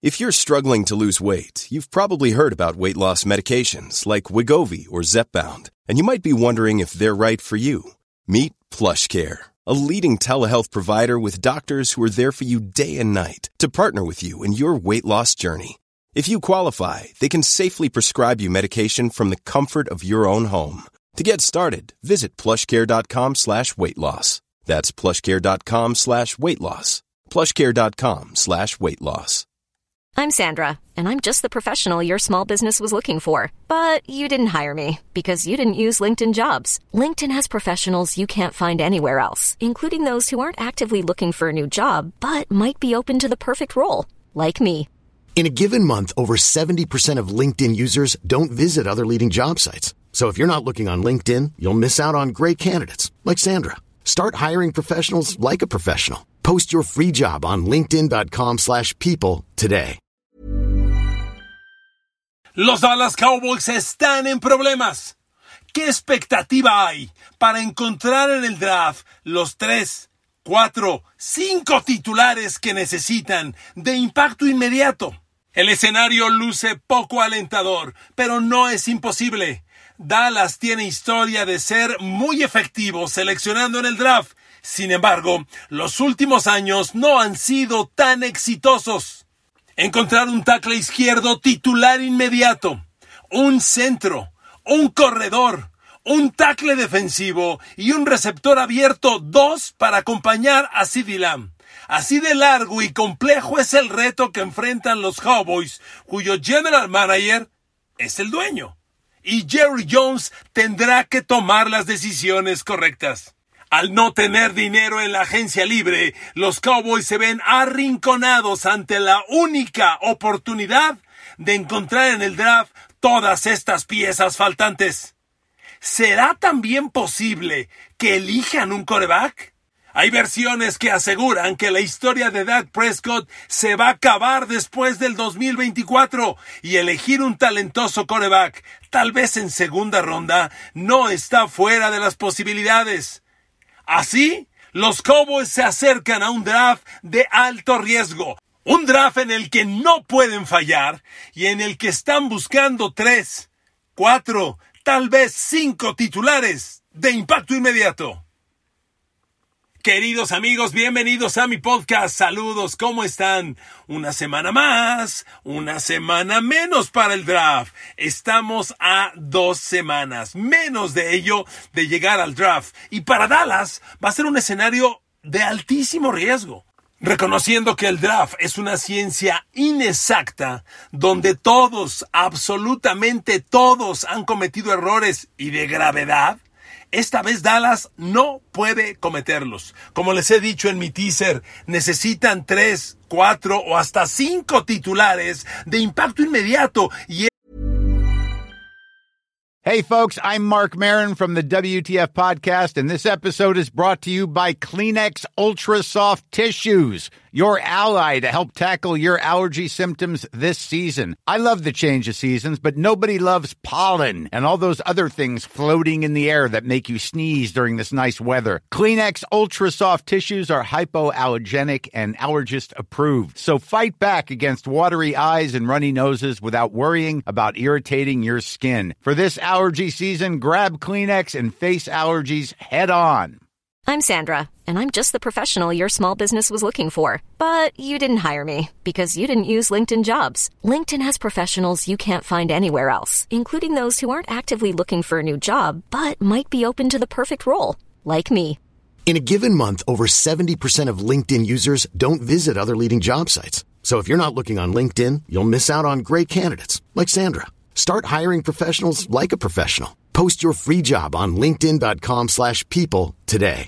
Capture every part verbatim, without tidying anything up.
If you're struggling to lose weight, you've probably heard about weight loss medications like Wegovy or Zepbound, and you might be wondering if they're right for you. Meet PlushCare, a leading telehealth provider with doctors who are there for you day and night to partner with you in your weight loss journey. If you qualify, they can safely prescribe you medication from the comfort of your own home. To get started, visit plushcare.com slash weight loss. That's plushcare.com slash weight loss. plushcare.com slash weight loss. I'm Sandra, and I'm just the professional your small business was looking for. But you didn't hire me because you didn't use LinkedIn Jobs. LinkedIn has professionals you can't find anywhere else, including those who aren't actively looking for a new job, but might be open to the perfect role, like me. In a given month, over seventy percent of LinkedIn users don't visit other leading job sites. So if you're not looking on LinkedIn, you'll miss out on great candidates, like Sandra. Start hiring professionals like a professional. Post your free job on linkedin.com slash people today. Los Dallas Cowboys están en problemas. ¿Qué expectativa hay para encontrar en el draft los tres, cuatro, cinco titulares que necesitan de impacto inmediato? El escenario luce poco alentador, pero no es imposible. Dallas tiene historia de ser muy efectivo seleccionando en el draft. Sin embargo, los últimos años no han sido tan exitosos. Encontrar un tackle izquierdo titular inmediato, un centro, un corredor, un tackle defensivo y un receptor abierto dos para acompañar a CeeDee Lamb. Así de largo y complejo es el reto que enfrentan los Cowboys, cuyo general manager es el dueño. Y Jerry Jones tendrá que tomar las decisiones correctas. Al no tener dinero en la agencia libre, los Cowboys se ven arrinconados ante la única oportunidad de encontrar en el draft todas estas piezas faltantes. ¿Será también posible que elijan un quarterback? Hay versiones que aseguran que la historia de Dak Prescott se va a acabar después del dos mil veinticuatro y elegir un talentoso quarterback, tal vez en segunda ronda, no está fuera de las posibilidades. Así, los Cowboys se acercan a un draft de alto riesgo, un draft en el que no pueden fallar y en el que están buscando tres, cuatro, tal vez cinco titulares de impacto inmediato. Queridos amigos, bienvenidos a mi podcast. Saludos, ¿cómo están? Una semana más, una semana menos para el draft. Estamos a dos semanas, menos de ello, de llegar al draft. Y para Dallas va a ser un escenario de altísimo riesgo. Reconociendo que el draft es una ciencia inexacta, donde todos, absolutamente todos, han cometido errores y de gravedad, esta vez Dallas no puede cometerlos. Como les he dicho en mi teaser, necesitan tres, cuatro o hasta cinco titulares de impacto inmediato. Y Hey folks, I'm Mark Maron from the W T F podcast, and this episode is brought to you by Kleenex Ultra Soft Tissues, your ally to help tackle your allergy symptoms this season. I love the change of seasons, but nobody loves pollen and all those other things floating in the air that make you sneeze during this nice weather. Kleenex Ultra Soft Tissues are hypoallergenic and allergist approved, so fight back against watery eyes and runny noses without worrying about irritating your skin. For this allergy season, grab Kleenex and face allergies head on. I'm Sandra, and I'm just the professional your small business was looking for. But you didn't hire me because you didn't use LinkedIn Jobs. LinkedIn has professionals you can't find anywhere else, including those who aren't actively looking for a new job, but might be open to the perfect role, like me. In a given month, over seventy percent of LinkedIn users don't visit other leading job sites. So if you're not looking on LinkedIn, you'll miss out on great candidates, like Sandra. Start hiring professionals like a professional. Post your free job on linkedin.com slash people today.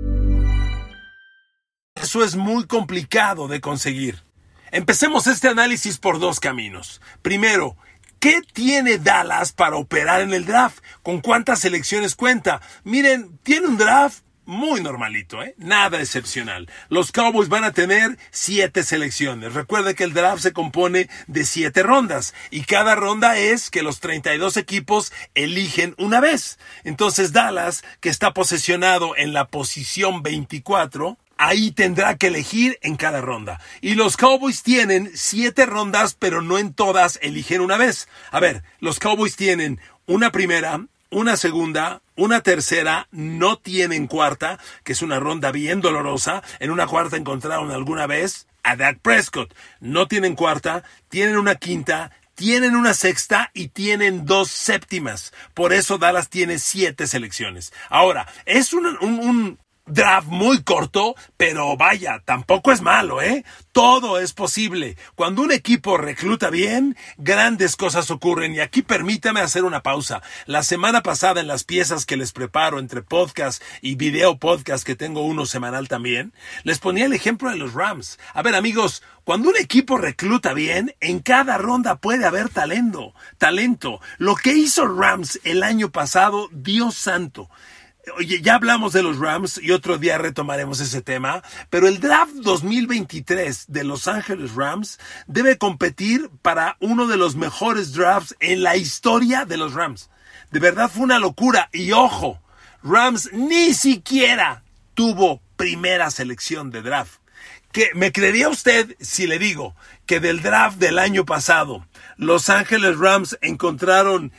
Eso es muy complicado de conseguir. Empecemos este análisis por dos caminos. Primero, ¿qué tiene Dallas para operar en el draft? ¿Con cuántas selecciones cuenta? Miren, tiene un draft muy normalito, ¿eh? Nada excepcional. Los Cowboys van a tener siete selecciones. Recuerde que el draft se compone de siete rondas y cada ronda es que los treinta y dos equipos eligen una vez. Entonces Dallas, que está posicionado en la posición veinticuatro, ahí tendrá que elegir en cada ronda. Y los Cowboys tienen siete rondas, pero no en todas eligen una vez. A ver, los Cowboys tienen una primera, una segunda, una tercera, no tienen cuarta, que es una ronda bien dolorosa. En una cuarta encontraron alguna vez a Dak Prescott. No tienen cuarta, tienen una quinta, tienen una sexta y tienen dos séptimas. Por eso Dallas tiene siete selecciones. Ahora, es un, un, un draft muy corto, pero vaya, tampoco es malo, ¿eh? Todo es posible. Cuando un equipo recluta bien, grandes cosas ocurren. Y aquí permítame hacer una pausa. La semana pasada en las piezas que les preparo entre podcast y video podcast, que tengo uno semanal también, les ponía el ejemplo de los Rams. A ver, amigos, cuando un equipo recluta bien, en cada ronda puede haber talento. Talento. Lo que hizo Rams el año pasado, Dios santo. Oye, ya hablamos de los Rams y otro día retomaremos ese tema, pero el draft dos mil veintitrés de Los Ángeles Rams debe competir para uno de los mejores drafts en la historia de los Rams. De verdad fue una locura. Y ojo, Rams ni siquiera tuvo primera selección de draft. ¿Qué, ¿Me creería usted si le digo que del draft del año pasado, Los Ángeles Rams encontraron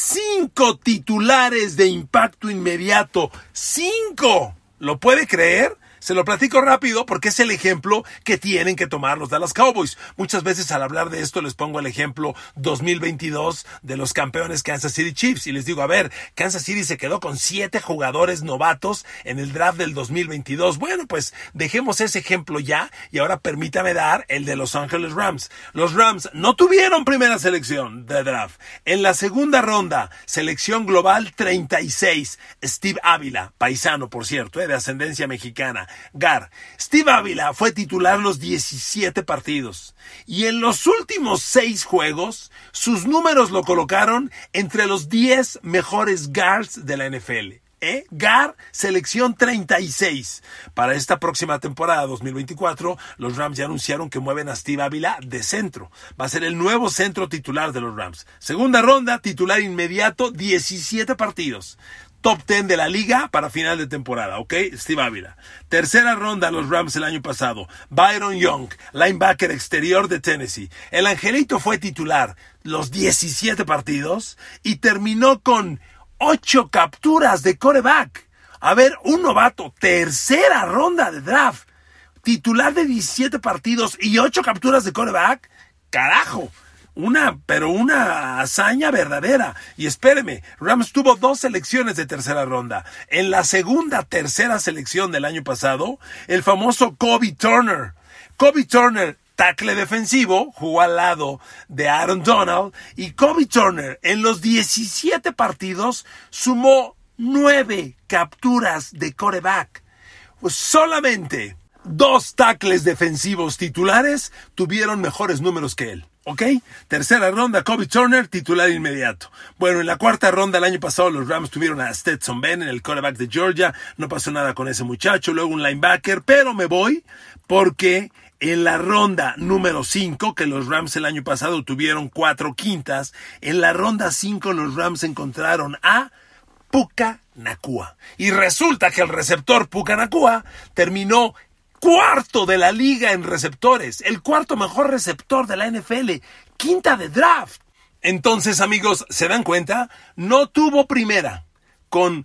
cinco titulares de impacto inmediato? ¡Cinco! ¿Lo puede creer? Se lo platico rápido porque es el ejemplo que tienen que tomar los Dallas Cowboys. Muchas veces al hablar de esto les pongo el ejemplo dos mil veintidós de los campeones Kansas City Chiefs y les digo, a ver, Kansas City se quedó con siete jugadores novatos en el draft del dos mil veintidós. Bueno, pues dejemos ese ejemplo ya y ahora permítame dar el de Los Ángeles Rams. Los Rams no tuvieron primera selección de draft. En la segunda ronda, selección global treinta y seis, Steve Ávila, paisano por cierto, eh, de ascendencia mexicana. Gar. Steve Ávila fue titular los diecisiete partidos y en los últimos seis juegos sus números lo colocaron entre los diez mejores guards de la N F L. ¿Eh? Gar, selección treinta y seis. Para esta próxima temporada dos mil veinticuatro, los Rams ya anunciaron que mueven a Steve Ávila de centro. Va a ser el nuevo centro titular de los Rams. Segunda ronda, titular inmediato, diecisiete partidos. Top diez de la liga para final de temporada, ¿ok? Steve Ávila. Tercera ronda los Rams el año pasado. Byron Young, linebacker exterior de Tennessee. El angelito fue titular los diecisiete partidos y terminó con ocho capturas de quarterback. A ver, un novato, tercera ronda de draft, titular de diecisiete partidos y ocho capturas de quarterback. ¡Carajo! Una, pero una hazaña verdadera. Y espéreme, Rams tuvo dos selecciones de tercera ronda. En la segunda, tercera selección del año pasado, el famoso Kobe Turner. Kobe Turner, tackle defensivo, jugó al lado de Aaron Donald. Y Kobe Turner, en los diecisiete partidos, sumó nueve capturas de quarterback. Pues solamente dos tackles defensivos titulares tuvieron mejores números que él. ¿Ok? Tercera ronda, Kobe Turner, titular inmediato. Bueno, en la cuarta ronda el año pasado los Rams tuvieron a Stetson Bennett, el quarterback de Georgia. No pasó nada con ese muchacho. Luego un linebacker, pero me voy porque en la ronda número cinco, que los Rams el año pasado tuvieron cuatro quintas, en la ronda cinco los Rams encontraron a Puka Nacua. Y resulta que el receptor Puka Nacua terminó cuarto de la liga en receptores, el cuarto mejor receptor de la N F L, quinta de draft. Entonces, amigos, ¿se dan cuenta? No tuvo primera, con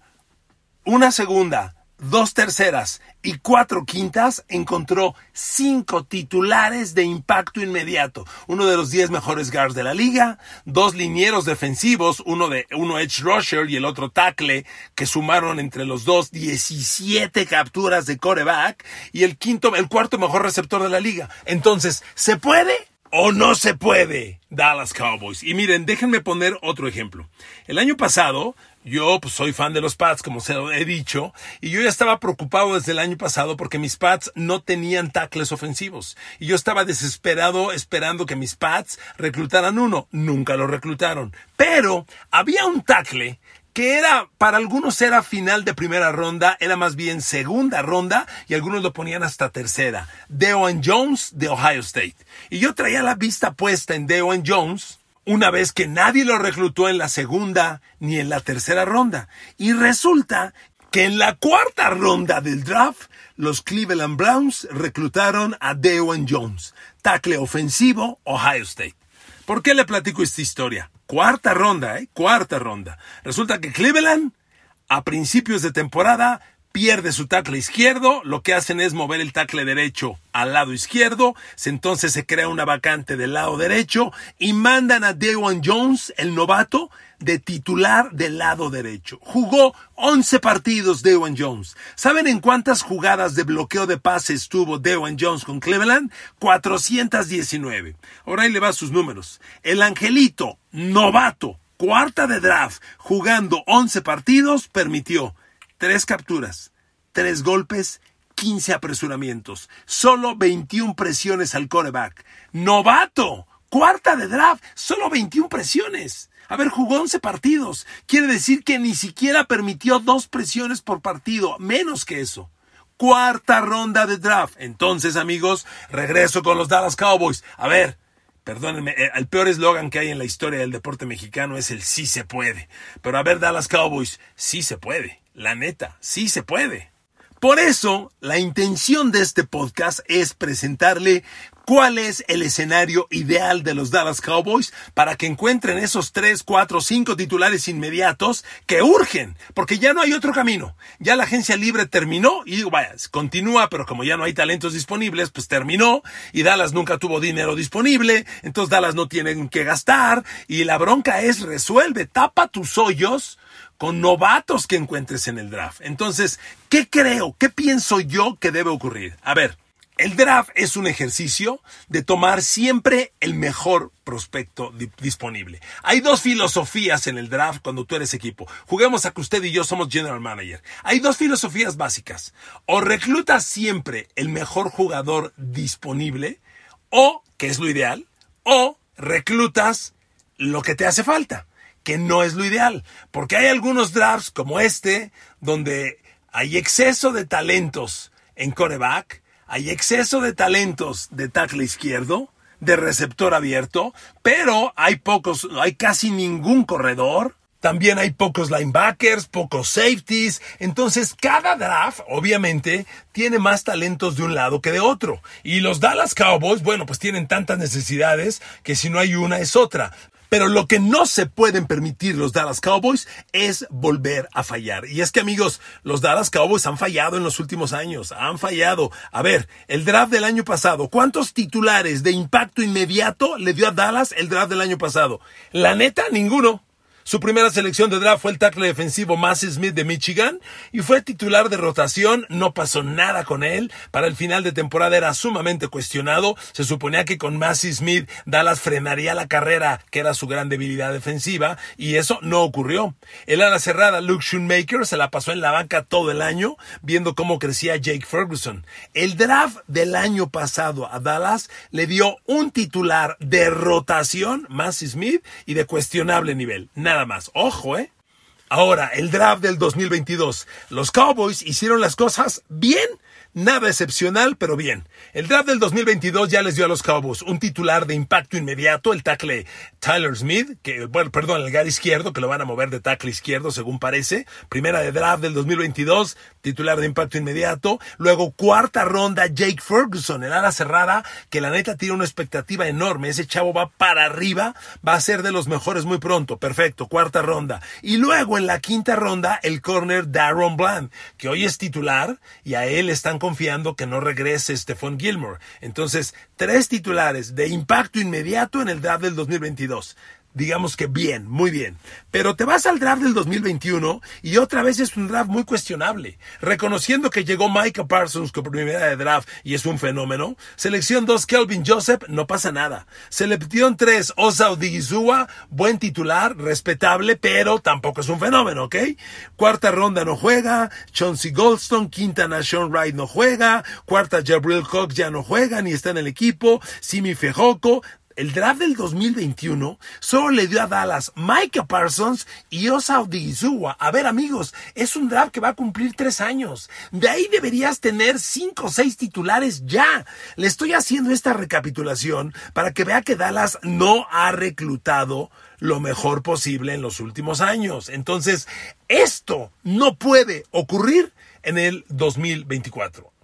una segunda, dos terceras y cuatro quintas, encontró cinco titulares de impacto inmediato. Uno de los diez mejores guards de la liga, dos linieros defensivos, uno de uno edge rusher y el otro tackle, que sumaron entre los dos diecisiete capturas de quarterback, y el quinto, el cuarto mejor receptor de la liga. Entonces, ¿se puede o no se puede, Dallas Cowboys? Y miren, déjenme poner otro ejemplo. El año pasado, yo pues, soy fan de los Pats, como se lo he dicho, y yo ya estaba preocupado desde el año pasado porque mis Pats no tenían tackles ofensivos. Y yo estaba desesperado esperando que mis Pats reclutaran uno. Nunca lo reclutaron. Pero había un tackle que era, para algunos era final de primera ronda, era más bien segunda ronda, y algunos lo ponían hasta tercera. Dewan Jones de Ohio State. Y yo traía la vista puesta en Dewan Jones, una vez que nadie lo reclutó en la segunda ni en la tercera ronda. Y resulta que en la cuarta ronda del draft, los Cleveland Browns reclutaron a Deion Jones, tackle ofensivo, Ohio State. ¿Por qué le platico esta historia? Cuarta ronda, ¿eh? Cuarta ronda. Resulta que Cleveland, a principios de temporada, pierde su tackle izquierdo, lo que hacen es mover el tackle derecho al lado izquierdo, entonces se crea una vacante del lado derecho y mandan a Deion Jones, el novato, de titular del lado derecho. Jugó once partidos Deion Jones. ¿Saben en cuántas jugadas de bloqueo de pases tuvo Deion Jones con Cleveland? cuatrocientas diecinueve. Ahora ahí le va sus números. El angelito, novato, cuarta de draft, jugando once partidos, permitió tres capturas, tres golpes, quince apresuramientos, solo veintiuna presiones al quarterback. ¡Novato! Cuarta de draft, solo veintiuna presiones. A ver, jugó once partidos. Quiere decir que ni siquiera permitió dos presiones por partido, menos que eso. Cuarta ronda de draft. Entonces, amigos, regreso con los Dallas Cowboys. A ver, perdónenme, el peor eslogan que hay en la historia del deporte mexicano es el sí se puede. Pero a ver, Dallas Cowboys, sí se puede. La neta, sí se puede. Por eso, la intención de este podcast es presentarle cuál es el escenario ideal de los Dallas Cowboys para que encuentren esos tres, cuatro, cinco titulares inmediatos que urgen, porque ya no hay otro camino. Ya la agencia libre terminó y digo, vaya, continúa, pero como ya no hay talentos disponibles, pues terminó y Dallas nunca tuvo dinero disponible, entonces Dallas no tiene que gastar y la bronca es resuelve, tapa tus hoyos con novatos que encuentres en el draft. Entonces, ¿qué creo? ¿Qué pienso yo que debe ocurrir? A ver, el draft es un ejercicio de tomar siempre el mejor prospecto di- disponible. Hay dos filosofías en el draft cuando tú eres equipo. Juguemos a que usted y yo somos general manager. Hay dos filosofías básicas. O reclutas siempre el mejor jugador disponible, o, que es lo ideal, o reclutas lo que te hace falta, que no es lo ideal, porque hay algunos drafts como este, donde hay exceso de talentos en quarterback, hay exceso de talentos de tackle izquierdo, de receptor abierto, pero hay pocos, hay casi ningún corredor. También hay pocos linebackers, pocos safeties. Entonces, cada draft, obviamente, tiene más talentos de un lado que de otro. Y los Dallas Cowboys, bueno, pues tienen tantas necesidades que si no hay una es otra. Pero lo que no se pueden permitir los Dallas Cowboys es volver a fallar. Y es que, amigos, los Dallas Cowboys han fallado en los últimos años. Han fallado. A ver, el draft del año pasado, ¿cuántos titulares de impacto inmediato le dio a Dallas el draft del año pasado? La neta, ninguno. Su primera selección de draft fue el tackle defensivo Mazi Smith de Michigan y fue titular de rotación, no pasó nada con él. Para el final de temporada era sumamente cuestionado. Se suponía que con Mazi Smith Dallas frenaría la carrera, que era su gran debilidad defensiva, y eso no ocurrió. El ala cerrada Luke Schoonmaker se la pasó en la banca todo el año, viendo cómo crecía Jake Ferguson. El draft del año pasado a Dallas le dio un titular de rotación, Mazi Smith, y de cuestionable nivel. Nada más. Ojo, ¿eh? Ahora, el draft del dos mil veintidós. Los Cowboys hicieron las cosas bien. Nada excepcional, pero bien. El draft del dos mil veintidós ya les dio a los Cowboys un titular de impacto inmediato, el tackle Tyler Smith, que, bueno, perdón, el guard izquierdo, que lo van a mover de tackle izquierdo, según parece. Primera de draft del dos mil veintidós, titular de impacto inmediato. Luego, cuarta ronda, Jake Ferguson, el ala cerrada, que la neta tiene una expectativa enorme. Ese chavo va para arriba, va a ser de los mejores muy pronto. Perfecto, cuarta ronda. Y luego, en la quinta ronda, el corner Daron Bland, que hoy es titular, y a él están confiando que no regrese Stephon Gilmore. Entonces, tres titulares de impacto inmediato en el draft del dos mil veintidós. Digamos que bien, muy bien. Pero te vas al draft del dos mil veintiuno y otra vez es un draft muy cuestionable. Reconociendo que llegó Micah Parsons con primera de draft y es un fenómeno. Selección dos, Kelvin Joseph, no pasa nada. Selección tres, Osa Odigizua, buen titular, respetable, pero tampoco es un fenómeno, ¿ok? Cuarta ronda no juega. Chauncey Goldstone, quinta Nahshon Wright no juega. Cuarta Jabril Cox ya no juega ni está en el equipo. Simi Fehoko. El draft del dos mil veintiuno solo le dio a Dallas Micah Parsons y Osa Odigizua. A ver, amigos, es un draft que va a cumplir tres años. De ahí deberías tener cinco o seis titulares ya. Le estoy haciendo esta recapitulación para que vea que Dallas no ha reclutado lo mejor posible en los últimos años. Entonces, esto no puede ocurrir en el dos mil veinticuatro.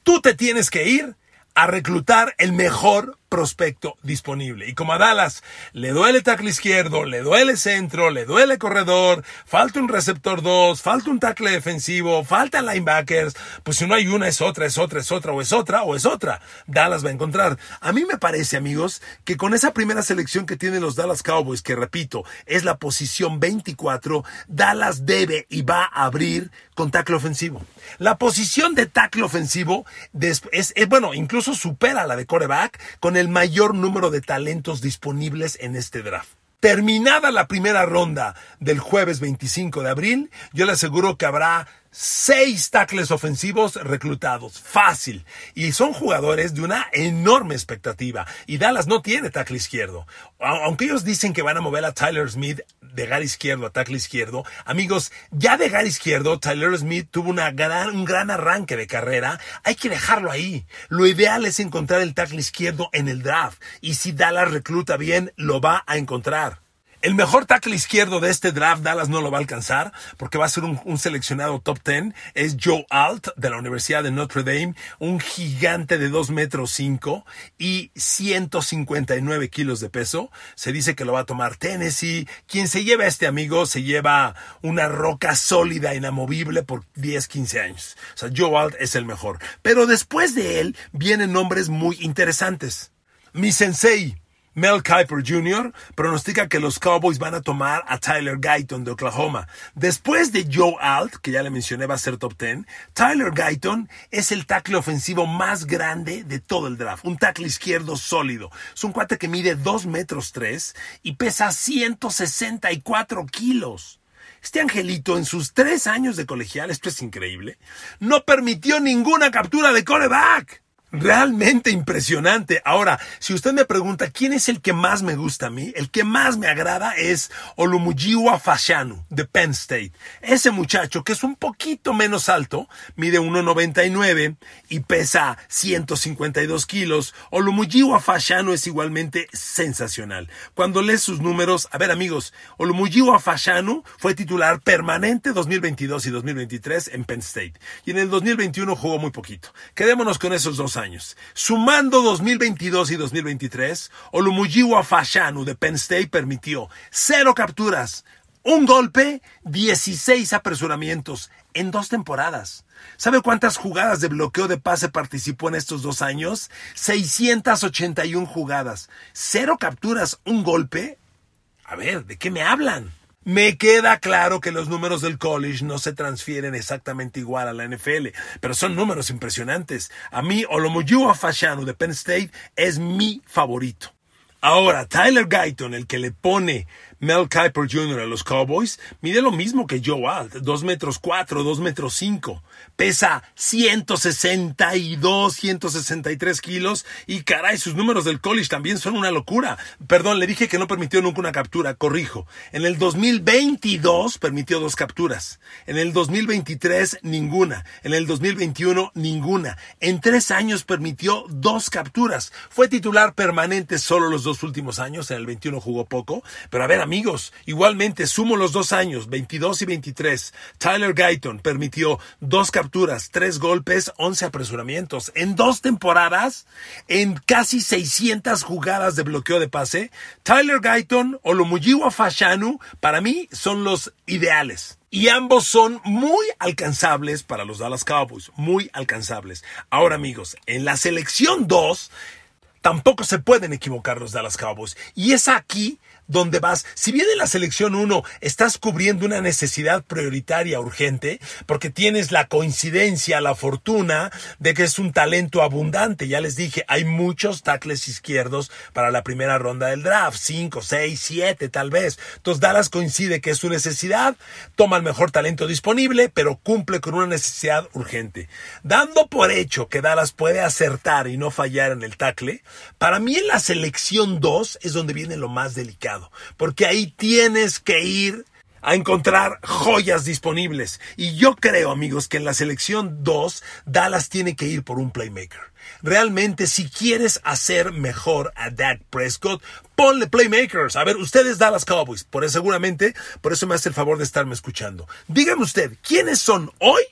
Tú te tienes que ir a reclutar el mejor prospecto disponible. Y como a Dallas le duele tackle izquierdo, le duele centro, le duele corredor, falta un receptor dos, falta un tackle defensivo, faltan linebackers, pues si no hay una es otra, es otra, es otra, o es otra, o es otra. Dallas va a encontrar. A mí me parece, amigos, que con esa primera selección que tienen los Dallas Cowboys, que repito, es la posición veinticuatro, Dallas debe y va a abrir con tackle ofensivo. La posición de tackle ofensivo es, es, es bueno, incluso supera la de quarterback con el mayor número de talentos disponibles en este draft. Terminada la primera ronda del jueves veinticinco de abril, yo le aseguro que habrá seis tackles ofensivos reclutados. Fácil. Y son jugadores de una enorme expectativa. Y Dallas no tiene tackle izquierdo. Aunque ellos dicen que van a mover a Tyler Smith de guard izquierdo a tackle izquierdo, amigos, ya de guard izquierdo, Tyler Smith tuvo una gran, un gran arranque de carrera. Hay que dejarlo ahí. Lo ideal es encontrar el tackle izquierdo en el draft. Y si Dallas recluta bien, lo va a encontrar. El mejor tackle izquierdo de este draft, Dallas no lo va a alcanzar porque va a ser un, un seleccionado top diez. Es Joe Alt de la Universidad de Notre Dame, un gigante de dos metros cinco y ciento cincuenta y nueve kilos de peso. Se dice que lo va a tomar Tennessee. Quien se lleva a este amigo se lleva una roca sólida, inamovible por diez, quince años. O sea, Joe Alt es el mejor. Pero después de él vienen nombres muy interesantes. Mi sensei, Mel Kiper junior pronostica que los Cowboys van a tomar a Tyler Guyton de Oklahoma. Después de Joe Alt, que ya le mencioné va a ser top diez, Tyler Guyton es el tackle ofensivo más grande de todo el draft. Un tackle izquierdo sólido. Es un cuate que mide dos metros tres y pesa ciento sesenta y cuatro kilos. Este angelito en sus tres años de colegial, esto es increíble, no permitió ninguna captura de quarterback. Realmente impresionante. Ahora, si usted me pregunta quién es el que más me gusta a mí, el que más me agrada es Olomuyiwa Fashanu de Penn State. Ese muchacho que es un poquito menos alto, mide uno noventa y nueve y pesa ciento cincuenta y dos kilos. Olomuyiwa Fashanu es igualmente sensacional. Cuando lees sus números, a ver amigos, Olomuyiwa Fashanu fue titular permanente dos mil veintidós y dos mil veintitrés en Penn State. Y en el dos mil veintiuno jugó muy poquito. Quedémonos con esos dos años. Sumando dos mil veintidós y dos mil veintitrés, Olomuyiwa Fashanu de Penn State permitió cero capturas, un golpe, dieciséis apresuramientos en dos temporadas. ¿Sabe cuántas jugadas de bloqueo de pase participó en estos dos años? seiscientas ochenta y una jugadas. Cero capturas, un golpe. A ver, ¿de qué me hablan? Me queda claro que los números del college no se transfieren exactamente igual a la N F L, pero son números impresionantes. A mí, Olomuyiwa Fashanu de Penn State es mi favorito. Ahora, Tyler Guyton, el que le pone Mel Kiper junior a los Cowboys, mide lo mismo que Joe Alt, dos metros cuatro, dos metros cinco. Pesa ciento sesenta y dos, ciento sesenta y tres kilos y caray, sus números del college también son una locura. Perdón, le dije que no permitió nunca una captura, corrijo. En el dos mil veintidós permitió dos capturas. En el dos mil veintitrés, ninguna. En el dos mil veintiuno, ninguna. En tres años permitió dos capturas. Fue titular permanente solo los dos últimos años. En el veintiuno jugó poco. Pero a ver, amigos, igualmente sumo los dos años, veintidós y veintitrés. Tyler Guyton permitió dos capturas, tres golpes, once apresuramientos. En dos temporadas, en casi seiscientas jugadas de bloqueo de pase, Tyler Guyton o Olomuyiwa Fashanu, para mí, son los ideales. Y ambos son muy alcanzables para los Dallas Cowboys, muy alcanzables. Ahora, amigos, en la selección dos, tampoco se pueden equivocar los Dallas Cowboys. Y es aquí donde vas. Si bien en la selección uno estás cubriendo una necesidad prioritaria urgente, porque tienes la coincidencia, la fortuna de que es un talento abundante. Ya les dije, hay muchos tackles izquierdos para la primera ronda del draft. Cinco, seis, siete tal vez. Entonces Dallas coincide que es su necesidad, toma el mejor talento disponible, pero cumple con una necesidad urgente. Dando por hecho que Dallas puede acertar y no fallar en el tackle, para mí en la selección dos es donde viene lo más delicado. Porque ahí tienes que ir a encontrar joyas disponibles. Y yo creo, amigos, que en la selección dos, Dallas tiene que ir por un playmaker. Realmente, si quieres hacer mejor a Dak Prescott, ponle playmakers. A ver, ustedes Dallas Cowboys, por eso seguramente, por eso me hace el favor de estarme escuchando. Dígame usted, ¿quiénes son hoy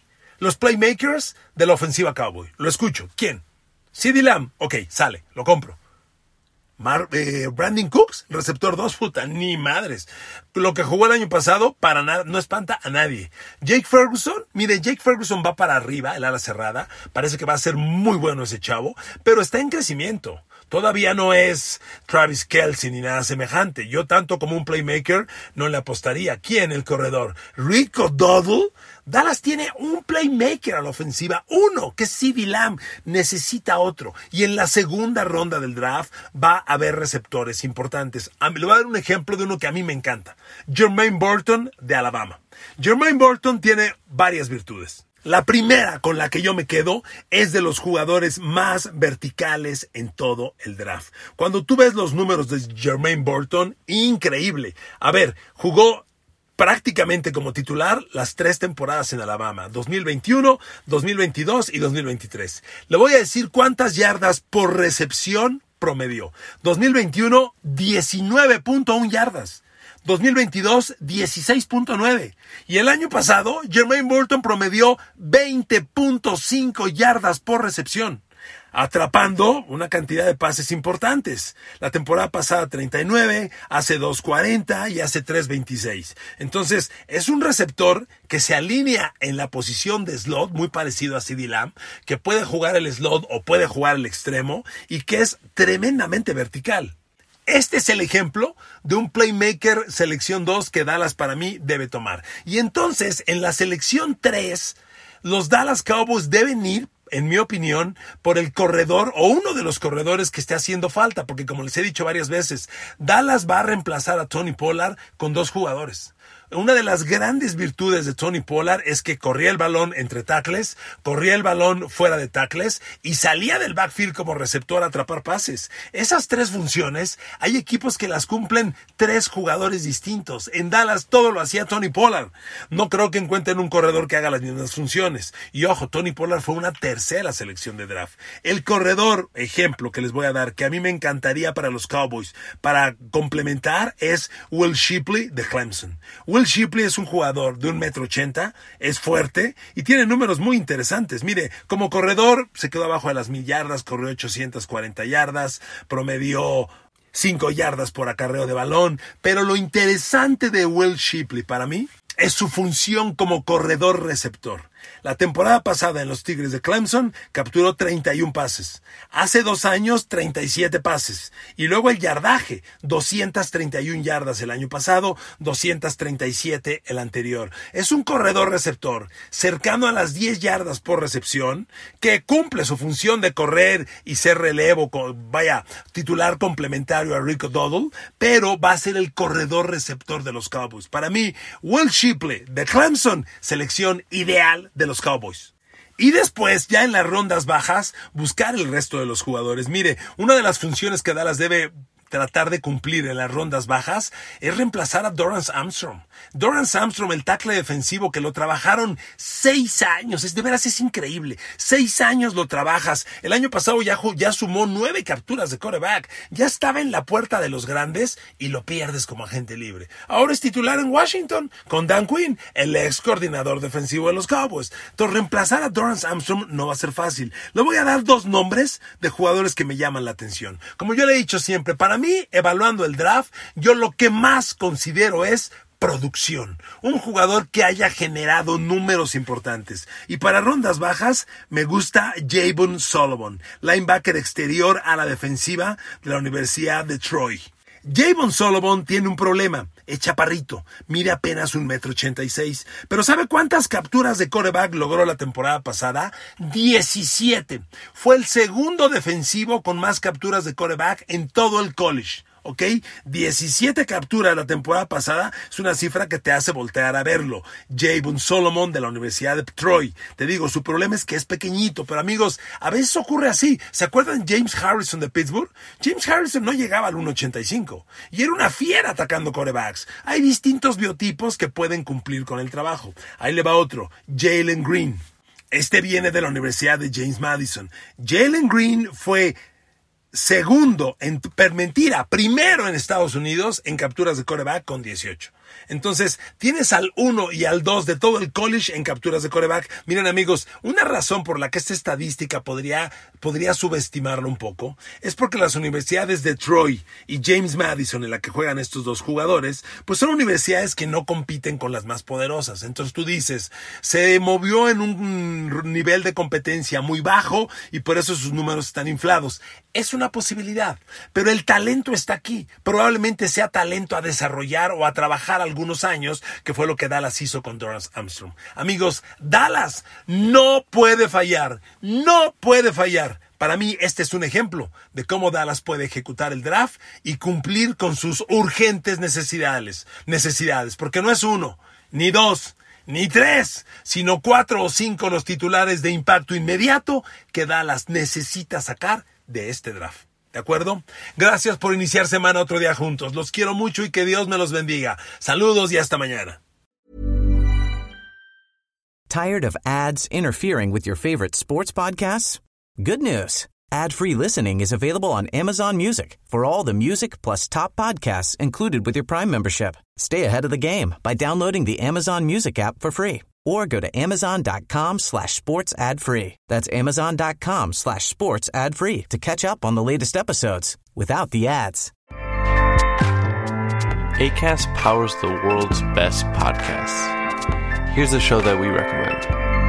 Los playmakers de la ofensiva Cowboy. Lo escucho. ¿Quién? CeeDee Lamb. Ok, sale, lo compro. Mar, eh, Brandon Cooks, receptor dos, puta, ni madres. Lo que jugó el año pasado, para nada, no espanta a nadie. Jake Ferguson, mire, Jake Ferguson va para arriba, el ala cerrada. Parece que va a ser muy bueno ese chavo, pero está en crecimiento. Todavía no es Travis Kelce ni nada semejante. Yo tanto como un playmaker no le apostaría. ¿Quién? El corredor. Rico Dowdle. Dallas tiene un playmaker a la ofensiva. Uno, que es CeeDee Lamb. Necesita otro. Y en la segunda ronda del draft va a haber receptores importantes. Le voy a dar un ejemplo de uno que a mí me encanta. Jermaine Burton de Alabama. Jermaine Burton tiene varias virtudes. La primera con la que yo me quedo es de los jugadores más verticales en todo el draft. Cuando tú ves los números de Jermaine Burton, increíble. A ver, jugó prácticamente como titular las tres temporadas en Alabama, dos mil veintiuno, dos mil veintidós y dos mil veintitrés. Le voy a decir cuántas yardas por recepción promedió. dos mil veintiuno, diecinueve punto uno yardas. dos mil veintidós, dieciséis punto nueve. Y el año pasado, Jermaine Burton promedió veinte punto cinco yardas por recepción, atrapando una cantidad de pases importantes. La temporada pasada treinta y nueve, hace dos cuarenta y hace tres veintiséis. Entonces, es un receptor que se alinea en la posición de slot, muy parecido a CeeDee Lamb, que puede jugar el slot o puede jugar el extremo y que es tremendamente vertical. Este es el ejemplo de un playmaker selección dos que Dallas para mí debe tomar. Y entonces, en la selección tres, los Dallas Cowboys deben ir, en mi opinión, por el corredor o uno de los corredores que esté haciendo falta. Porque como les he dicho varias veces, Dallas va a reemplazar a Tony Pollard con dos jugadores. Una de las grandes virtudes de Tony Pollard es que corría el balón entre tackles, corría el balón fuera de tackles y salía del backfield como receptor a atrapar pases. Esas tres funciones, hay equipos que las cumplen tres jugadores distintos. En Dallas todo lo hacía Tony Pollard. No creo que encuentren un corredor que haga las mismas funciones. Y ojo, Tony Pollard fue una tercera selección de draft. El corredor, ejemplo que les voy a dar, que a mí me encantaría para los Cowboys, para complementar, es Will Shipley de Clemson. Will Shipley es un jugador de un metro ochenta, es fuerte y tiene números muy interesantes. Mire, como corredor se quedó abajo de las mil yardas, corrió ochocientas cuarenta yardas, promedió cinco yardas por acarreo de balón. Pero lo interesante de Will Shipley para mí es su función como corredor receptor. La temporada pasada en los Tigres de Clemson capturó treinta y uno pases. Hace dos años, treinta y siete pases. Y luego el yardaje, doscientas treinta y una yardas el año pasado, doscientas treinta y siete el anterior. Es un corredor receptor cercano a las diez yardas por recepción, que cumple su función de correr y ser relevo, vaya, titular complementario a Rico Dowdle, pero va a ser el corredor receptor de los Cowboys. Para mí, Will Shipley de Clemson, selección ideal de los Cowboys. Y después, ya en las rondas bajas, buscar el resto de los jugadores. Mire, una de las funciones que Dallas debe tratar de cumplir en las rondas bajas es reemplazar a Dorance Armstrong. Dorance Armstrong, el tackle defensivo que lo trabajaron seis años, es de veras es increíble. Seis años lo trabajas. El año pasado ya, ya sumó nueve capturas de quarterback. Ya estaba en la puerta de los grandes y lo pierdes como agente libre. Ahora es titular en Washington con Dan Quinn, el ex coordinador defensivo de los Cowboys. Entonces, reemplazar a Dorance Armstrong no va a ser fácil. Le voy a dar dos nombres de jugadores que me llaman la atención. Como yo le he dicho siempre, para mí, evaluando el draft, yo lo que más considero es producción. Un jugador que haya generado números importantes. Y para rondas bajas, me gusta Javon Sullivan, linebacker exterior a la defensiva de la Universidad de Troy. Javon Sullivan tiene un problema, es chaparrito, mide apenas un metro ochenta y seis, pero ¿sabe cuántas capturas de quarterback logró la temporada pasada? diecisiete. Fue el segundo defensivo con más capturas de quarterback en todo el college. ¿Ok? diecisiete capturas la temporada pasada es una cifra que te hace voltear a verlo. Javon Sullivan de la Universidad de Troy. Te digo, su problema es que es pequeñito, pero amigos, a veces ocurre así. ¿Se acuerdan James Harrison de Pittsburgh? James Harrison no llegaba al uno ochenta y cinco y era una fiera atacando quarterbacks. Hay distintos biotipos que pueden cumplir con el trabajo. Ahí le va otro, Jalen Green. Este viene de la Universidad de James Madison. Jalen Green fue segundo, en, per mentira, primero en Estados Unidos en capturas de quarterback con dieciocho. Entonces, tienes al uno y al dos de todo el college en capturas de quarterback. Miren, amigos, una razón por la que esta estadística podría, podría subestimarlo un poco es porque las universidades de Troy y James Madison, en la que juegan estos dos jugadores, pues son universidades que no compiten con las más poderosas. Entonces tú dices, se movió en un nivel de competencia muy bajo y por eso sus números están inflados. Es una posibilidad, pero el talento está aquí. Probablemente sea talento a desarrollar o a trabajar algunos años, que fue lo que Dallas hizo con Dorrance Armstrong. Amigos, Dallas no puede fallar, no puede fallar. Para mí, este es un ejemplo de cómo Dallas puede ejecutar el draft y cumplir con sus urgentes necesidades, necesidades, porque no es uno, ni dos, ni tres, sino cuatro o cinco los titulares de impacto inmediato que Dallas necesita sacar de este draft. ¿De acuerdo? Gracias por iniciar semana otro día juntos. Los quiero mucho y que Dios me los bendiga. Saludos y hasta mañana. Tired of ads interfering with your favorite sports podcasts? Good news. Ad-free listening is available on Amazon Music for all the music plus top podcasts included with your Prime membership. Stay ahead of the game by downloading the Amazon Music app for free or go to amazon.com slash sports ad free. That's amazon.com slash sports ad free to catch up on the latest episodes without the ads. Acast powers the world's best podcasts. Here's a show that we recommend.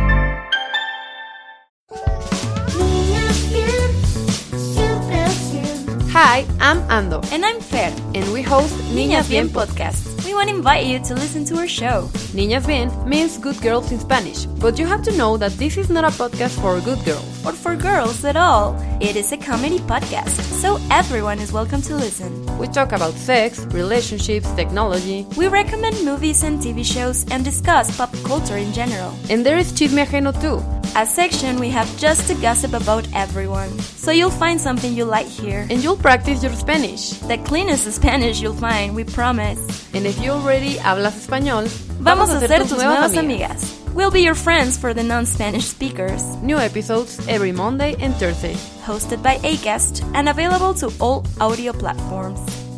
Hi, I'm Ando. And I'm Fer. And we host Niñas Bien podcast. We want to invite you to listen to our show. Niñas Bien means good girls in Spanish, but you have to know that this is not a podcast for good girls. Or for girls at all. It is a comedy podcast, so everyone is welcome to listen. We talk about sex, relationships, technology. We recommend movies and T V shows and discuss pop culture in general. And there is Chisme Ajeno too. A section we have just to gossip about everyone. So you'll find something you like here. And you'll practice your Spanish. The cleanest Spanish you'll find, we promise. And if you already hablas español, vamos a ser tus nuevas amigas. We'll be your friends for the non-Spanish speakers. New episodes every Monday and Thursday. Hosted by Acast and available to all audio platforms.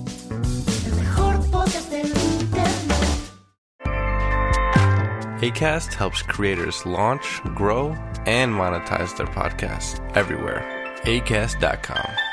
Acast helps creators launch, grow, and monetize their podcasts everywhere. Acast dot com.